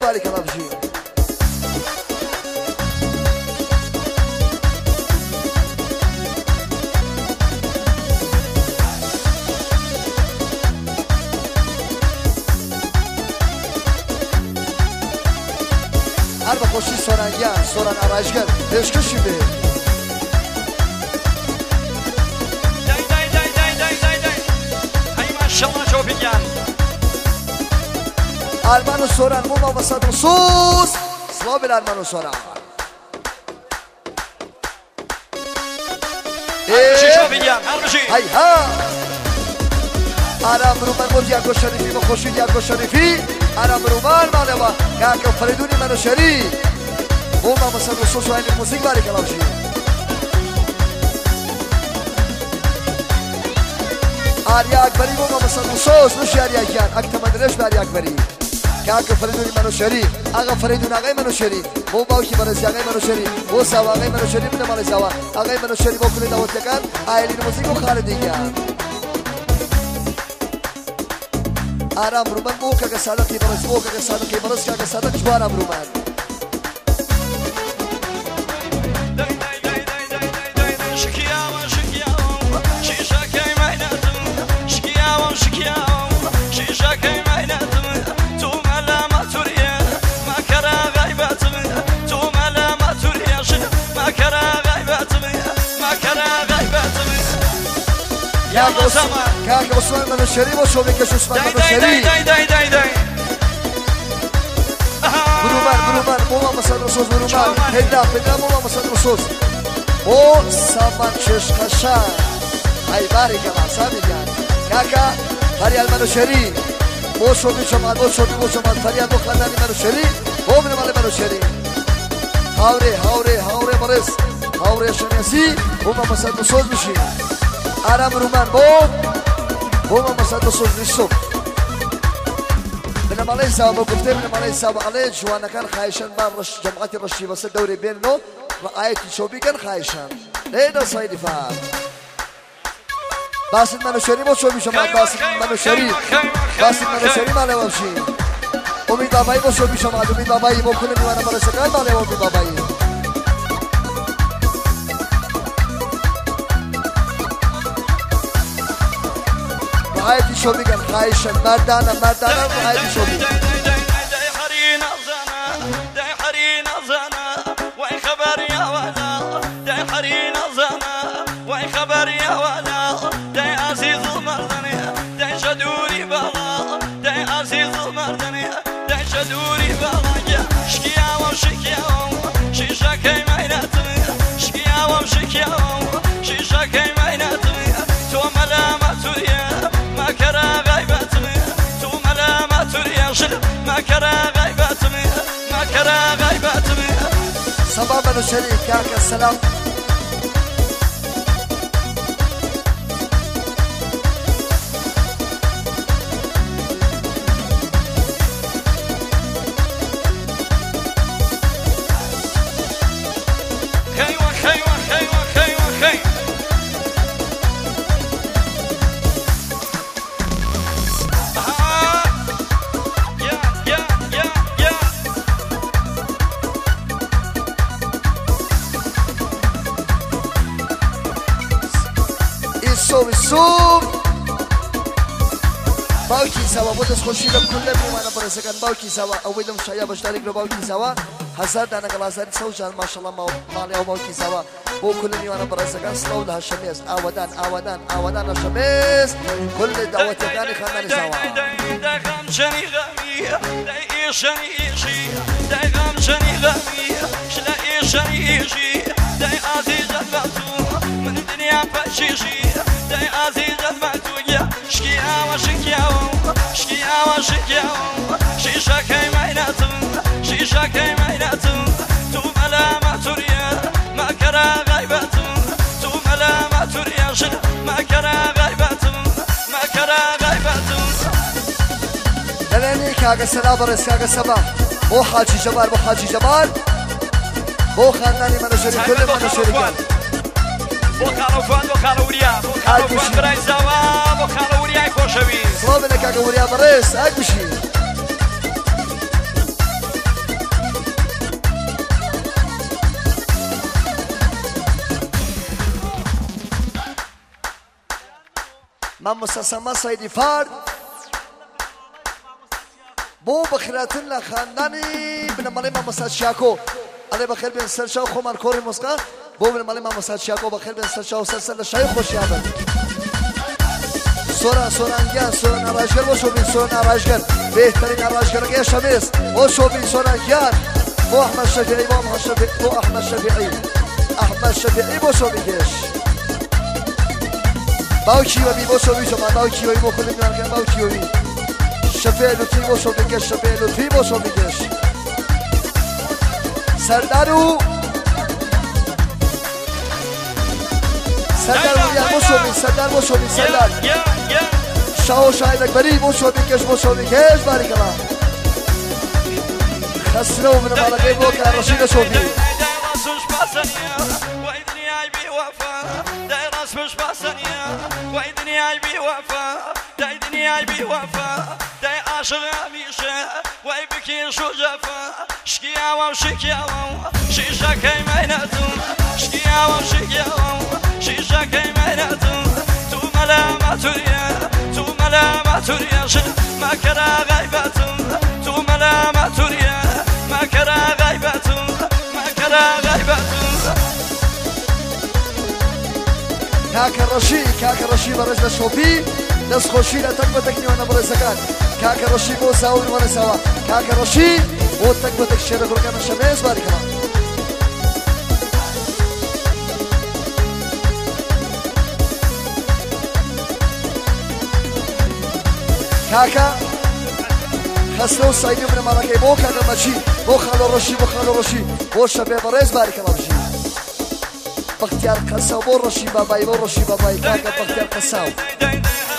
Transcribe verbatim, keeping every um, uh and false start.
بارك الله بجي هر بخوشی سرانگیان سران آرایشگر دشکشی به دای دای دای دای دای دای دای های ماشاءالله جوبیان آلمان و سران موما وسط رصوص سلام الالمان و سران هربشی جوبیان هربشی های ها آرام رومان بود یاگو شریفی و خوشی یاگو شریفی آرام رومان ماله و یاگو فریدونی منو شریف موما وسط رصوص و این موسیقی باری کلام شی آریا اکبری موما وسط رصوص نشی آریا کیان اکتمدرش باری اکبری یاگو فریدونی منو شریف آقا فریدون آقای منو شریف مو باوکی برسی آقای منو شریف و سوا آقای منو شریف من مال سوا آقای منو شریف و کلی دعوت کن آیلین موسیقی و خالدی کن آرام رومن موکا که صادقی برس موکا که صادقی برس که صادق شو آرام رومن كاك عثمان من الشريف وشوفي كاش عثمان من الشريف داي داي داي داي برومان برومان موما مساد رصوص برومان هدا هدا موما مساد رصوص او سامان ششخشان هاي بارك الله سامي جان كاكا فريال من الشريف مو شوفي شمال مو شوفي مو شمال فريال مو خلاني من الشريف هو من مال من الشريف هاوري هاوري هاوري مرس هاوري شنيسي موما مساد رصوص بشي آرام رومان بود بوما مساد رصوص نشوف من مالي سوا بقولتي من مالي سوا عليه جوانا كان خايشان بار رش جمعتي رشي بس الدوري بينه رأيت شوبي كان خايشان ليه صيدي فهم باسل منو شريف وشوبي شمال باسل منو شريف باسل منو شريف مالي ومشي امید بابایی وشوبي شمال امید بابایی بكل ميوانا برسكان مالي امید بابایی رعايتي شوبي كان خايشا مردانا مردانا رعايتي شوبي داي حرين أزانا داي حرين أزانا وين خبر يا ولا داي حرين أزانا وين خبر يا ولا داي عزيز المردني داي شدوري بالا داي عزيز المردني داي شدوري بالا شكيا وشكيا شيشا كي مايناتني شكيا وشكيا شيشا كي مايناتني تو ملامة تريا ما كرا غيبتني تو ملامة تريا شل ما كرا غيبتني ما كرا غيبتني صباح منو شريك كاكا السلام خيوة خيوة خيوة خيوة خيوة الصوم الصوم باوكي سوا بودس خوشی لب کل میمانه برسکن باوكي سوا اویدم شایا بشتاریک رو باوكي سوا هزار دانه گلاسری سو جان ماشاءالله ما مالی او باوكي سوا بو كل میمانه برسکن سلو لها شمیز آودان آودان آودان شمیز كل دعوت دانی خانه سوا دای غم شنی غمی دای ایشنی ایشی دای غم شنی غمی شلا ایشنی ایشی دای عزیز المعتو من دنیا پشیشی دای عزیز المعتو یا شکیا و شکیا شکیا و شکیا شیشا کی مایناتم شیشا کی مایناتم تو ملامة تريا ما كرا غيبتم تو ملامة تريا شل ما كرا غيبتم ما كرا غيبتم دلني كاغا سلا برس كاغا سبا بو حاجي جمال بو حاجي جمال بو خاناني منو شريك كل منو شريك بو خالوفان بو خالوريا بو خالوفان براي زوا بو خالوريا خوشوي سلام لك كاغا وريا برس هاك بشي مامۆستا سەما سەیدی فارد بۆ بەخراتن لە خاندانی بنەمەڵەی مامۆستا چیاکۆ ئەڵێ بەخێر بێن سەر چاو خۆمان کۆڕی مۆسقا بۆ بنەمەڵەی مامۆستا چیاکۆ بەخێر بێن سەر چاو سەر سەر لە شای خۆشیان بن سۆران سۆرانگیان سۆران ئاڕایشگەر بۆ شۆبین سۆران ئاڕایشگەر بێهترین ئاڕایشگەرەکەی شەمێز بۆ شۆبین سۆرانگیان بۆ ئەحمەد شەفیعی بۆ بۆ ئەحمەد شەفیعی ئەحمەد شەفیعی بۆ شۆبی گێش باوکی وەبی بۆ شۆبی شۆمان باوکی وەبی بۆ کوردی میوانکەن باوکی وەبی شەفیع لوتفی بۆ شۆبی گێش شەفیع لوتفی بۆ شۆبی گێش سەردار و سەردار وریان بۆ شۆبی سەردار بۆ شۆبی سەردار شاو شاهد اکبری بۆ شۆبی گێش بۆ شۆبی گێش باریکەڵا خەسرە و بنەماڵەکەی بۆ کارڕەشی لە شۆبی مش بسنيا وای دنیای بی وفا دای دنیای بی وفا دای عاشق همیشه وای بکی شو جفا شکیا و شکیا و شیشه کی مینتون شکیا و شکیا و شیشه کی مینتون تو ملامتوریه تو ملامتوریه ما کرا غیبتون تو ملامتوریه ما کرا غیبتون ما کرا غیبتون کاکە ڕەشی کاکە ڕەشی بەڕێز لە شۆپی دەستخۆشی لە تەک بە تەک نیوانە بەڕێزەکان کاکە ڕەشی بۆ ساو نوانە ساوە کاکە ڕەشی بۆ تەک بە تەک شێرە گوڕەکانە شەمێز باریکەڵا کاکە خەسرە و سایدی و بنەماڵەکەی بۆ کاکە مەچی بۆ خاڵۆ ڕەشی بۆ خاڵۆ ڕەشی بۆ شەبێ بەڕێز باریکەڵا بژی بەختیار قەساو بۆ ڕەشی بابایی بۆ ڕەشی بابایی کاکە بەختیار قەساو